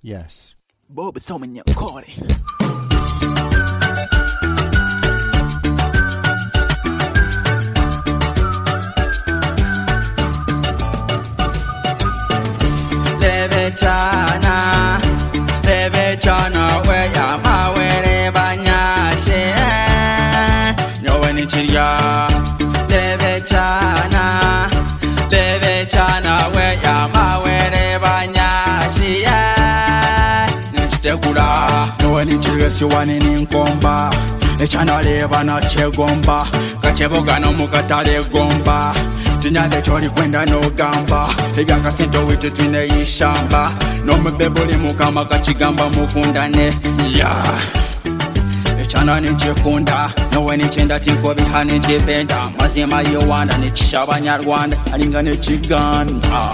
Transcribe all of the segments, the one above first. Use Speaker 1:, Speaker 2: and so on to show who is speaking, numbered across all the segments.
Speaker 1: Yes.
Speaker 2: Bob somenya ukore.
Speaker 3: Leve chana we ya mawere banyashe. Nyowe ni chiriya. Leve chana we ya mawere banyashe. Nchitegura. Nyowe ni chiriya siwani ni nkomba. Echana leva na chegomba. Kacheboga no mukatale gomba. Tinyade chori kwenda no gamba. Higa kasinto witu twine ishamba. No mbebuli mukama kachigamba mukundane. Yeah. Echana ni chikunda. Nowe ni chenda tinko bihani chipenda. Mazima yowanda ni chishaba nyarwanda. Alinga ni chiganda.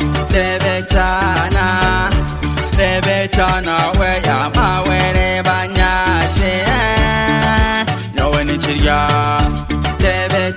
Speaker 3: Leve chana we ya mawere banyashe. Nowe ni chiriya. Leve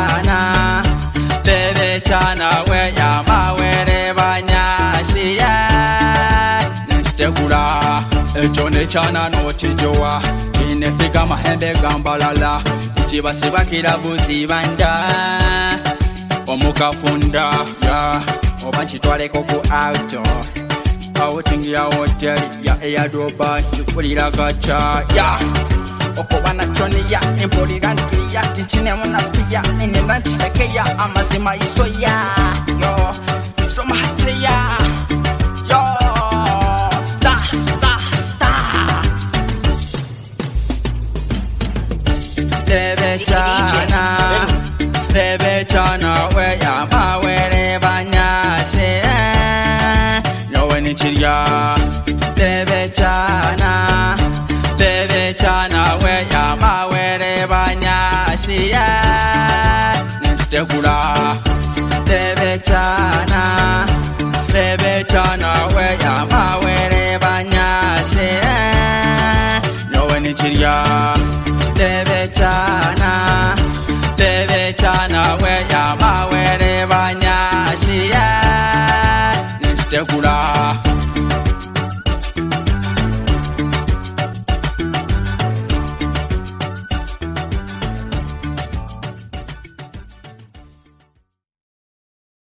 Speaker 3: chana we ya mawere banyashiya. Nchitegura. Echone chana no chijowa. Inefika mahembe gambalala. Ichibasiba kirabuzi banda. Omukafunda. Ya. Oba nchitwale koku auto. Outing ya hotel. Ya eyadoba. Chukulira gacha. Ya. Okobana choni ya impoliran kriya tinchine muna fiya ine nanchike ya amazima isoya yo soma hatya yo star Leve chana we ya mawere banyashe. Nyowe ni chiriya. Leve chana we ya mawere banyashiya. Nchitegura.